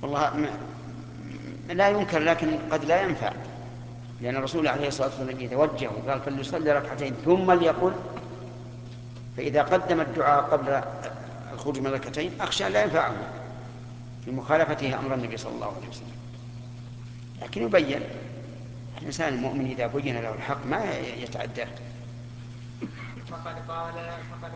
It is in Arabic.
والله لا ينكر، لكن قد لا ينفع، لأن الرسول عليه الصلاة والسلام يتوجه وقال فليصلي ركعتين ثم ليقل، فإذا قدم الدعاء قبل الخروج من الركعتين أخشى لا ينفعه في مخالفته أمر النبي صلى الله عليه وسلم. لكن يبين الإنسان المؤمن إذا بين له الحق ما يتعداه. فقد قال